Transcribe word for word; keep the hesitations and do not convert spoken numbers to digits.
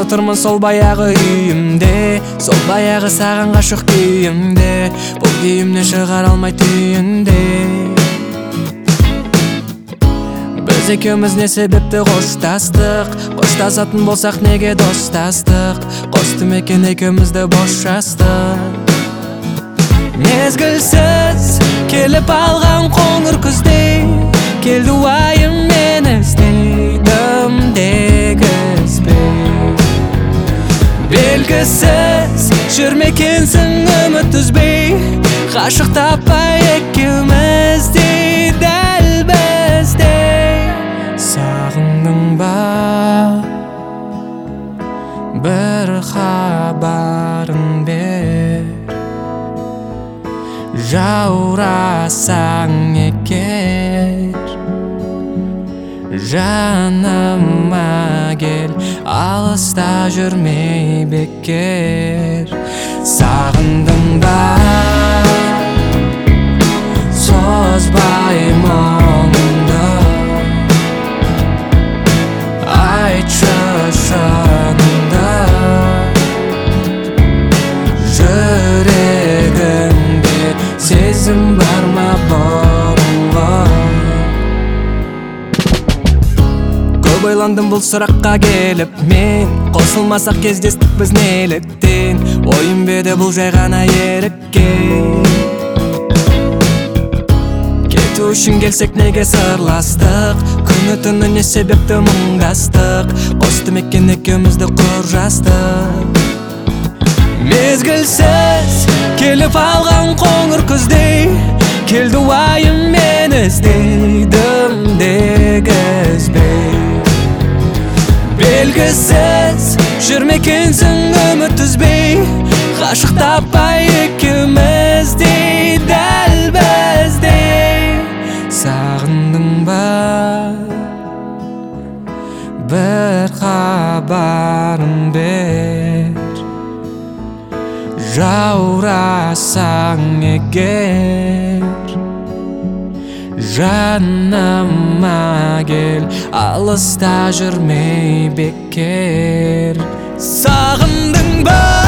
отурмун сол баягы үйүмдө, сол баягы саган гашык күйүмдө, бул күйүмдү чыгара алмай түйүндө. Біз экөөбүз не себепті коштастык, коштасатын болсак неге достастык, костум экен экөөбүздү бошастык. Мезгилсиз келип алган коңур күздөй, келди убайым мен издейдим дегизбей. Белгисиз жүрмекенсиң үмүт үзбей, гашык таппай экөөбүздү дәл биздей. Сагындың ба бир хабарын бер, жаурасаң эгер, жаныма кел, алыста жүрмей бекер. Сагындың ба созбай мұңымды, айтшы шыныңды, жүрегіңде сезім бар ма бұрынғы? Көп ойландым бұл сұраққа келіп мен, қосылмасақ кездестік біз неліктен, ойым беді бұл жай ғана ерікке. Кету үшін келсек неге сырластық, күні түні не себепті мұңдастық, қостым екен екеумізді құр жастық. Мезгілсіз келіп алған қоңыр күздей, келді уайым мен іздейдім дегізбей. Белгісіз жүрмекенсің үміт үзбей, ғашық таппай екеумізді дәл биздей. Сағындың ба бір хабарын бер, жаурасаң эгер, жаныма кел, алыста жүрмей бекер. Сағындың ба